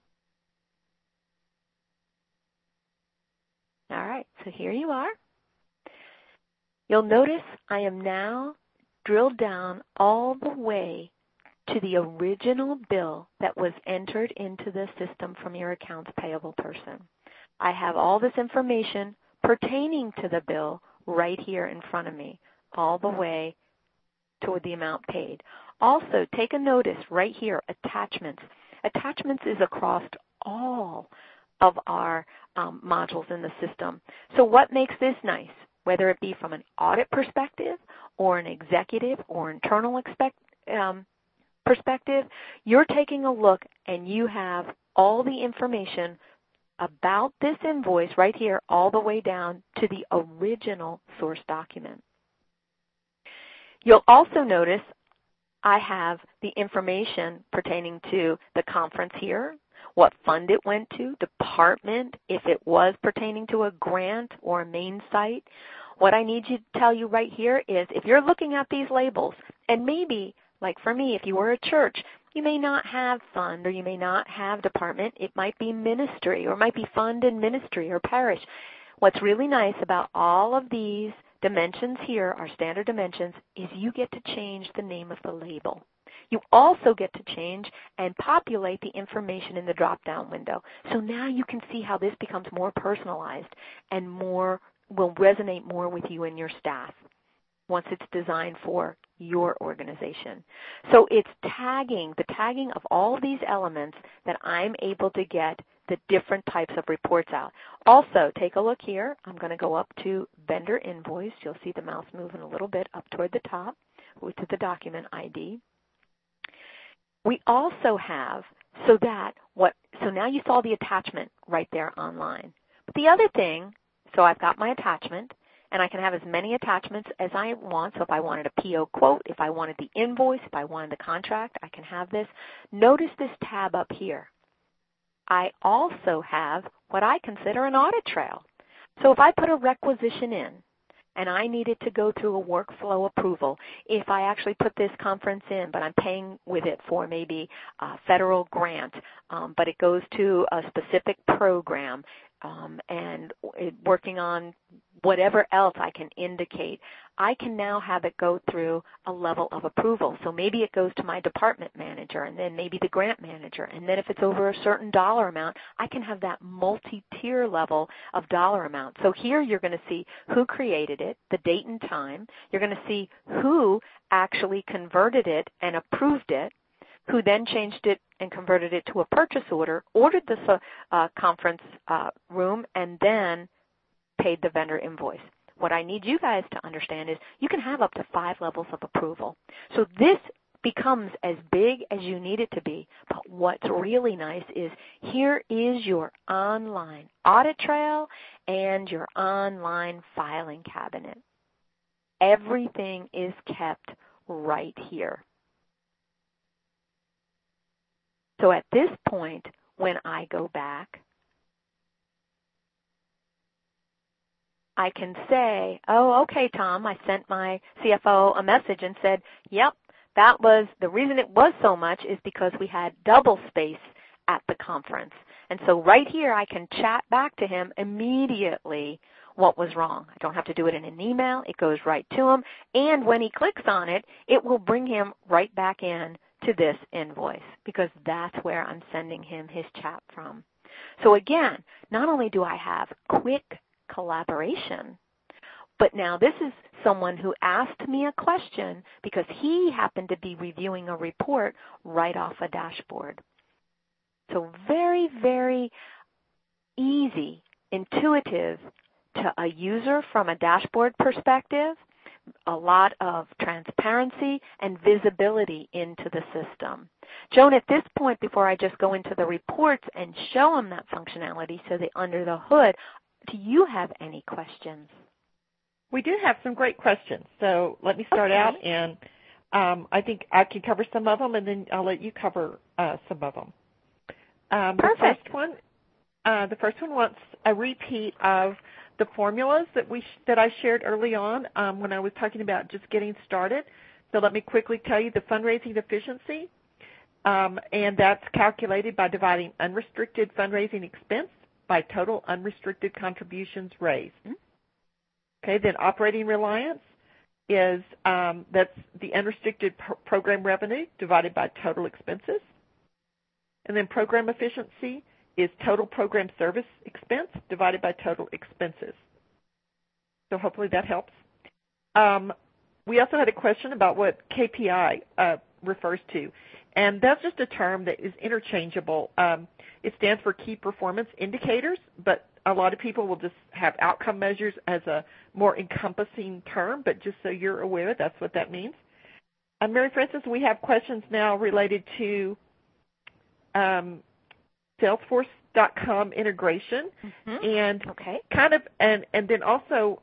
All right, so here you are. You'll notice I am now drilled down all the way to the original bill that was entered into the system from your accounts payable person. I have all this information pertaining to the bill right here in front of me, all the way toward the amount paid. Also, take a notice right here, attachments. Attachments is across all of our modules in the system. So what makes this nice? Whether it be from an audit perspective or an executive or internal perspective, you're taking a look and you have all the information about this invoice right here all the way down to the original source document. You'll also notice I have the information pertaining to the conference here, what fund it went to, department, if it was pertaining to a grant or a main site. What I need to tell you right here is if you're looking at these labels, and maybe, like for me, if you were a church, You may not have fund, or you may not have department. It might be ministry, or it might be fund and ministry or parish. What's really nice about all of these dimensions here, our standard dimensions, is you get to change the name of the label. You also get to change and populate the information in the drop-down window. So now you can see how this becomes more personalized and will resonate more with you and your staff once it's designed for your organization. So it's the tagging of all these elements that I'm able to get the different types of reports out. Also, take a look here. I'm going to go up to vendor invoice. You'll see the mouse moving a little bit up toward the top, which is the document ID. We also have, so now you saw the attachment right there online. But the other thing, so I've got my attachment, and I can have as many attachments as I want. So if I wanted a PO quote, if I wanted the invoice, if I wanted the contract, I can have this. Notice this tab up here. I also have what I consider an audit trail. So if I put a requisition in, and I needed to go through a workflow approval, if I actually put this conference in, but I'm paying with it for maybe a federal grant, but it goes to a specific program, and working on whatever else I can indicate, I can now have it go through a level of approval. So maybe it goes to my department manager, and then maybe the grant manager, and then if it's over a certain dollar amount, I can have that multi-tier level of dollar amount. So here you're going to see who created it, the date and time. You're going to see who actually converted it and approved it, who then changed it and converted it to a purchase order, ordered the conference room, and then paid the vendor invoice. What I need you guys to understand is you can have up to 5 levels of approval. So this becomes as big as you need it to be. But what's really nice is here is your online audit trail and your online filing cabinet. Everything is kept right here. So at this point, when I go back, I can say, oh, okay, Tom, I sent my CFO a message and said, yep, that was the reason it was so much is because we had double space at the conference. And so right here I can chat back to him immediately what was wrong. I don't have to do it in an email. It goes right to him. And when he clicks on it, it will bring him right back in to this invoice because that's where I'm sending him his chat from. So again, not only do I have quick collaboration, but now this is someone who asked me a question because he happened to be reviewing a report right off a dashboard. So very, very easy, intuitive to a user from a dashboard perspective, a lot of transparency and visibility into the system. Joan, at this point, before I just go into the reports and show them that functionality so they're under the hood, do you have any questions? We do have some great questions. So let me start out, and I think I can cover some of them, and then I'll let you cover some of them. Perfect. The first one wants a repeat of the formulas that I shared early on when I was talking about just getting started. So let me quickly tell you the fundraising efficiency, and that's calculated by dividing unrestricted fundraising expense by total unrestricted contributions raised. Okay, then operating reliance is that's the unrestricted program revenue divided by total expenses. And then program efficiency is total program service expense divided by total expenses. So hopefully that helps. We also had a question about what KPI refers to, and that's just a term that is interchangeable. It stands for key performance indicators, but a lot of people will just have outcome measures as a more encompassing term, but just so you're aware, that's what that means. Mary Frances, we have questions now related to Salesforce.com integration and and then also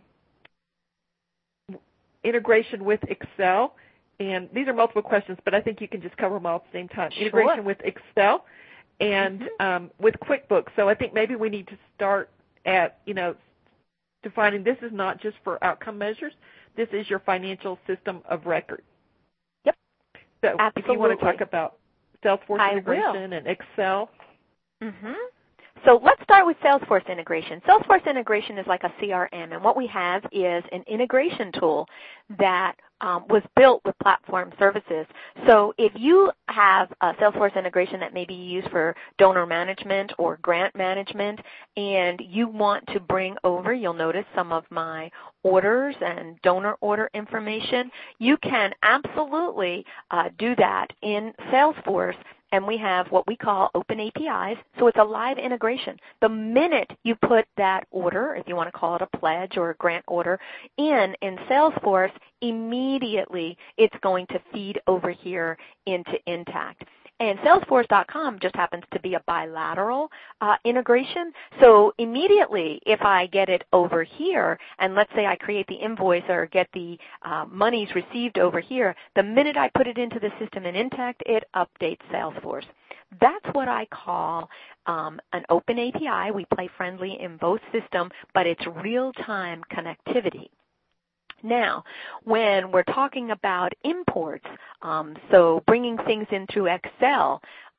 integration with Excel. And these are multiple questions, but I think you can just cover them all at the same time. Sure. Integration with Excel and with QuickBooks. So I think maybe we need to start at, defining this is not just for outcome measures. This is your financial system of record. Yep. So absolutely. If you want to talk about Salesforce integration and Excel? Mm-hmm. So let's start with Salesforce integration. Salesforce integration is like a CRM, and what we have is an integration tool that was built with platform services. So if you have a Salesforce integration that may be used for donor management or grant management, and you want to bring over, you'll notice some of my orders and donor order information, you can absolutely do that in Salesforce. And we have what we call open APIs, so it's a live integration. The minute you put that order, if you want to call it a pledge or a grant order, in Salesforce, immediately it's going to feed over here into Intacct. And Salesforce.com just happens to be a bilateral integration. So immediately, if I get it over here, and let's say I create the invoice or get the monies received over here, the minute I put it into the system in Intacct, it updates Salesforce. That's what I call an open API. We play friendly in both systems, but it's real-time connectivity. Now, when we're talking about imports, so bringing things in through Excel,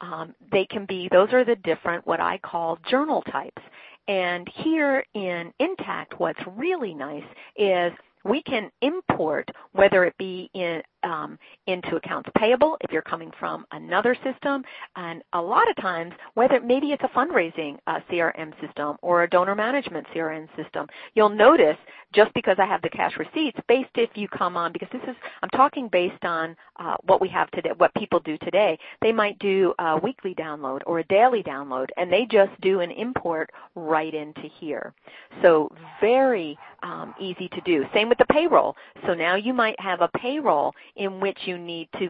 those are the different what I call journal types. And here in Intacct, what's really nice is we can import, whether it be into accounts payable if you're coming from another system, and a lot of times, whether maybe it's a fundraising CRM system or a donor management CRM system, you'll notice just because I have the cash receipts, based if you come on, because I'm talking based on what we have today, what people do today. They might do a weekly download or a daily download, and they just do an import right into here. So very easy to do. Same with the payroll. So now you might have a payroll in which you need to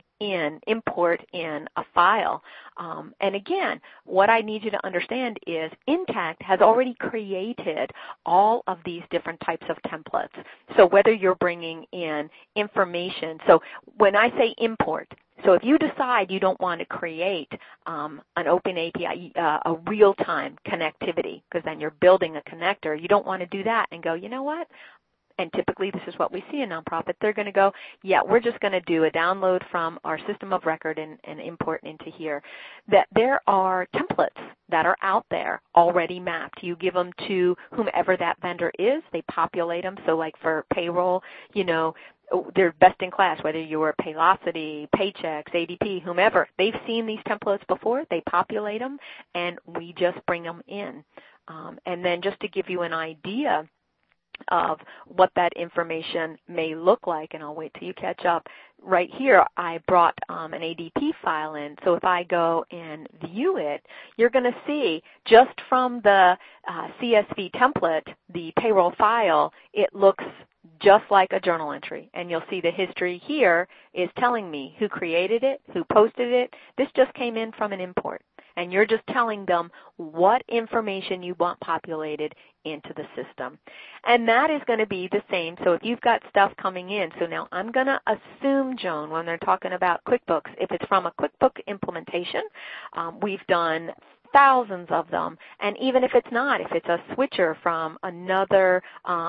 import in a file. And again, what I need you to understand is Intacct has already created all of these different types of templates. So whether you're bringing in information, so when I say import, so if you decide you don't want to create an open API, a real-time connectivity, because then you're building a connector, you don't want to do that and go, you know what? And typically this is what we see in nonprofit. They're going to go, yeah, we're just going to do a download from our system of record and import into here. That there are templates that are out there already mapped. You give them to whomever that vendor is. They populate them. So like for payroll, they're best in class, whether you're Paylocity, Paychex, ADP, whomever. They've seen these templates before. They populate them, and we just bring them in. And then just to give you an idea of what that information may look like, and I'll wait till you catch up. Right here, I brought an ADP file in, so if I go and view it, you're going to see just from the CSV template, the payroll file, it looks just like a journal entry, and you'll see the history here is telling me who created it, who posted it. This just came in from an import, and you're just telling them what information you want populated into the system. And that is going to be the same. So if you've got stuff coming in, so now I'm going to assume, Joan, when they're talking about QuickBooks, if it's from a QuickBooks implementation, we've done thousands of them, and even if it's not, if it's a switcher from another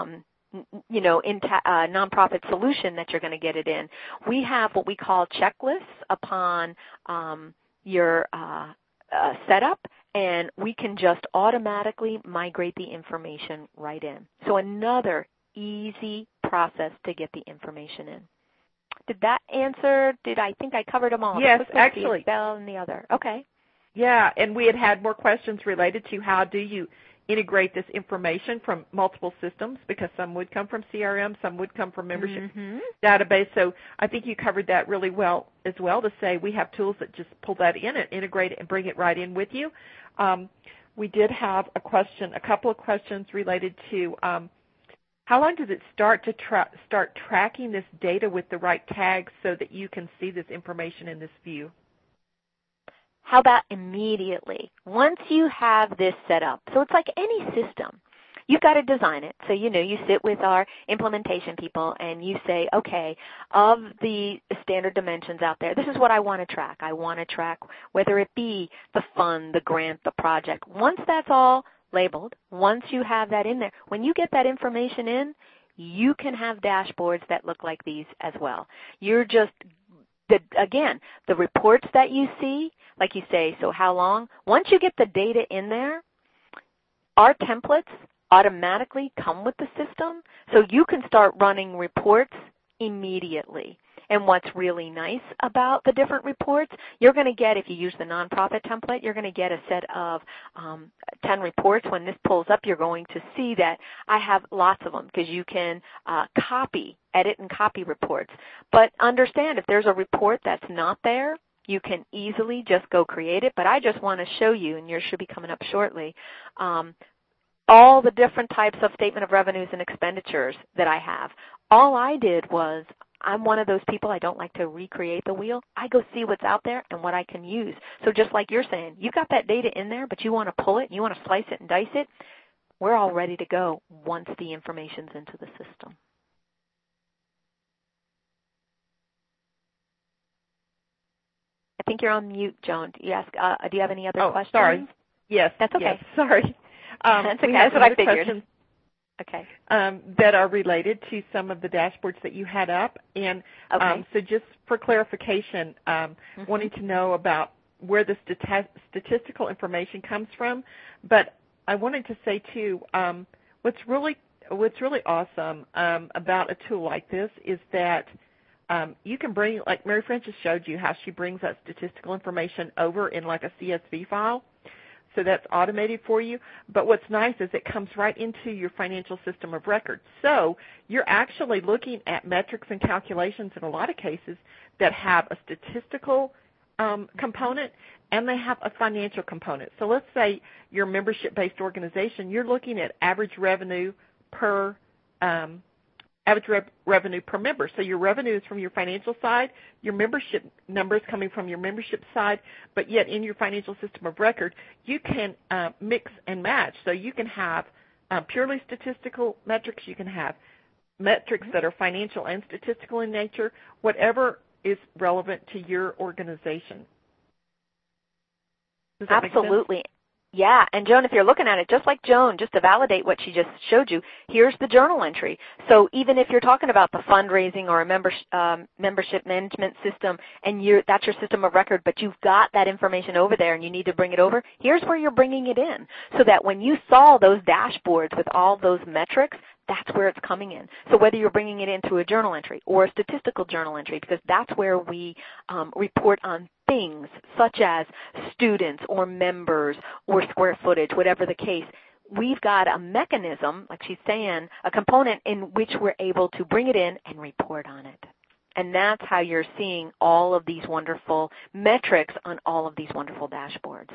nonprofit solution that you're going to get it in, we have what we call checklists upon your setup, and we can just automatically migrate the information right in. So another easy process to get the information in. Did that answer? I think I covered them all? Yes, actually. Excel and the other. Okay. Yeah, and we had more questions related to how do you integrate this information from multiple systems, because some would come from CRM, some would come from membership database. So I think you covered that really well as well, to say we have tools that just pull that in and integrate it and bring it right in with you. We did have a couple of questions related to how long does it start to start tracking this data with the right tags so that you can see this information in this view? How about immediately? Once you have this set up, so it's like any system. You've got to design it. So, you sit with our implementation people and you say, okay, of the standard dimensions out there, this is what I want to track. I want to track whether it be the fund, the grant, the project. Once that's all labeled, once you have that in there, when you get that information in, you can have dashboards that look like these as well. You're just again, the reports that you see, like you say, so how long? Once you get the data in there, our templates automatically come with the system, so you can start running reports immediately. And what's really nice about the different reports, you're going to get, if you use the nonprofit template, you're going to get a set of 10 reports. When this pulls up, you're going to see that I have lots of them because you can edit and copy reports. But understand, if there's a report that's not there, you can easily just go create it. But I just want to show you, and yours should be coming up shortly, all the different types of statement of revenues and expenditures that I have. All I did was, I'm one of those people, I don't like to recreate the wheel. I go see what's out there and what I can use. So just like you're saying, you've got that data in there, but you want to pull it, and you want to slice it and dice it, we're all ready to go once the information's into the system. I think you're on mute, Joan. Do you have any other questions? Sorry. Yes. That's okay. Yes, sorry. That's okay. That's what I figured. Okay. That are related to some of the dashboards that you had up. And so just for clarification, wanting to know about where the statistical information comes from. But I wanted to say, too, what's really awesome about a tool like this is that you can bring, like Mary Frances showed you how she brings that statistical information over in like a CSV file. So that's automated for you. But what's nice is it comes right into your financial system of record. So you're actually looking at metrics and calculations in a lot of cases that have a statistical component and they have a financial component. So let's say you're a membership-based organization. You're looking at average revenue per revenue per member. So your revenue is from your financial side, your membership numbers coming from your membership side, but yet in your financial system of record, you can mix and match. So you can have purely statistical metrics. You can have metrics that are financial and statistical in nature, whatever is relevant to your organization. Does that make sense? Absolutely. Yeah, and Joan, if you're looking at it, just like Joan, just to validate what she just showed you, here's the journal entry. So even if you're talking about the fundraising or a membership management system, and that's your system of record, but you've got that information over there and you need to bring it over, here's where you're bringing it in, so that when you saw those dashboards with all those metrics, that's where it's coming in. So whether you're bringing it into a journal entry or a statistical journal entry, because that's where we report on things such as students or members or square footage, whatever the case, we've got a mechanism, like she's saying, a component in which we're able to bring it in and report on it. And that's how you're seeing all of these wonderful metrics on all of these wonderful dashboards.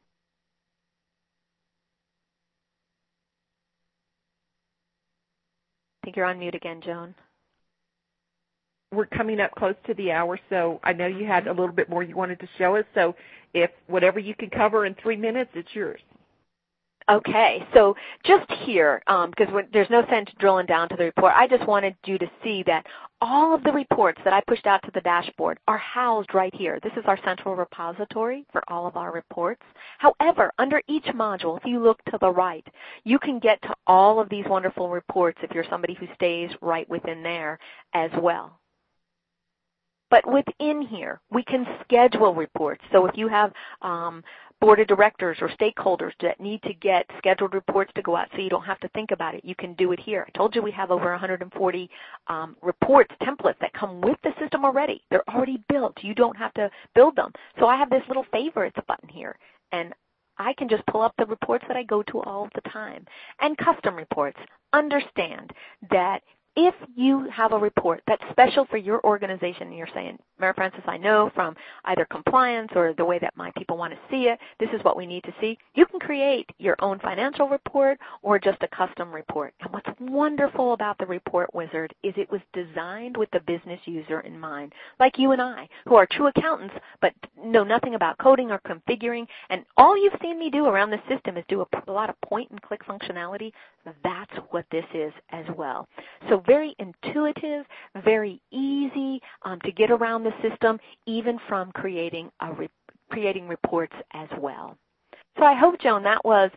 I think you're on mute again, Joan. We're coming up close to the hour, so I know you had a little bit more you wanted to show us. So if whatever you can cover in 3 minutes, it's yours. Okay, so just here, because there's no sense drilling down to the report, I just wanted you to see that all of the reports that I pushed out to the dashboard are housed right here. This is our central repository for all of our reports. However, under each module, if you look to the right, you can get to all of these wonderful reports if you're somebody who stays right within there as well. But within here, we can schedule reports. So if you have board of directors or stakeholders that need to get scheduled reports to go out so you don't have to think about it, you can do it here. I told you we have over 140 reports, templates that come with the system already. They're already built. You don't have to build them. So I have this little favorites button here, and I can just pull up the reports that I go to all the time. And custom reports. Understand that if you have a report that's special for your organization and you're saying, Mary Frances, I know from either compliance or the way that my people want to see it, this is what we need to see, you can create your own financial report or just a custom report. And what's wonderful about the Report Wizard is it was designed with the business user in mind, like you and I, who are true accountants but know nothing about coding or configuring, and all you've seen me do around the system is do a lot of point-and-click functionality. That's what this is as well. So very intuitive, very easy to get around the system, even from creating reports as well. So I hope, Joan, that was,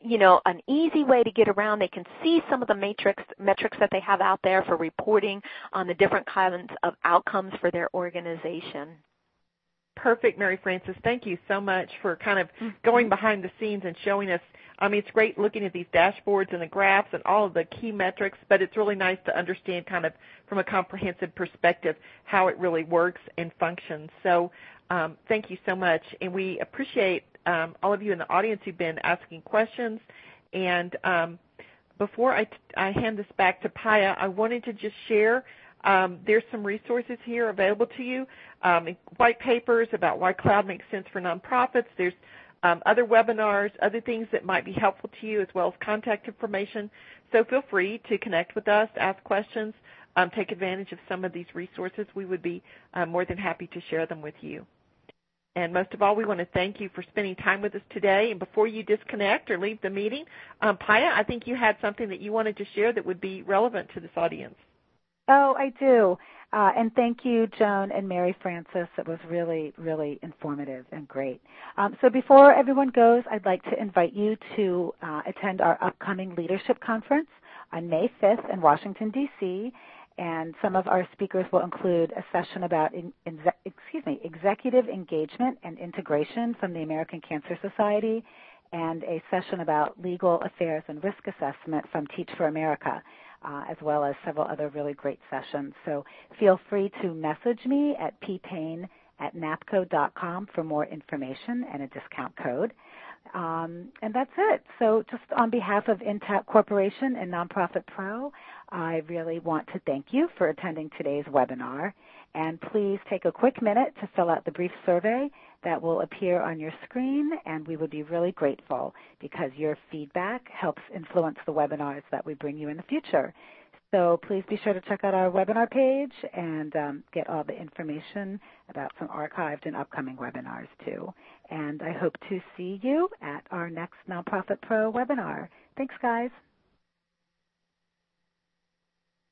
an easy way to get around. They can see some of the metrics that they have out there for reporting on the different kinds of outcomes for their organization. Perfect, Mary Frances. Thank you so much for kind of going behind the scenes and showing us. I mean, it's great looking at these dashboards and the graphs and all of the key metrics, but it's really nice to understand kind of from a comprehensive perspective how it really works and functions. So thank you so much. And we appreciate all of you in the audience who've been asking questions. And before I hand this back to Paya, I wanted to just share there's some resources here available to you, white papers about why cloud makes sense for nonprofits. There's other webinars, other things that might be helpful to you, as well as contact information. So feel free to connect with us, ask questions, take advantage of some of these resources. We would be more than happy to share them with you. And most of all, we want to thank you for spending time with us today. And before you disconnect or leave the meeting, Paya, I think you had something that you wanted to share that would be relevant to this audience. Oh, I do. And thank you, Joan and Mary Frances. It was really, really informative and great. So before everyone goes, I'd like to invite you to attend our upcoming leadership conference on May 5th in Washington, D.C., and some of our speakers will include a session about executive engagement and integration from the American Cancer Society, and a session about legal affairs and risk assessment from Teach for America, as well as several other really great sessions. So feel free to message me at ppayne@napco.com for more information and a discount code. And that's it. So just on behalf of Intact Corporation and Nonprofit Pro, I really want to thank you for attending today's webinar. And please take a quick minute to fill out the brief survey that will appear on your screen, and we would be really grateful because your feedback helps influence the webinars that we bring you in the future. So please be sure to check out our webinar page and get all the information about some archived and upcoming webinars too. And I hope to see you at our next Nonprofit Pro webinar. Thanks, guys.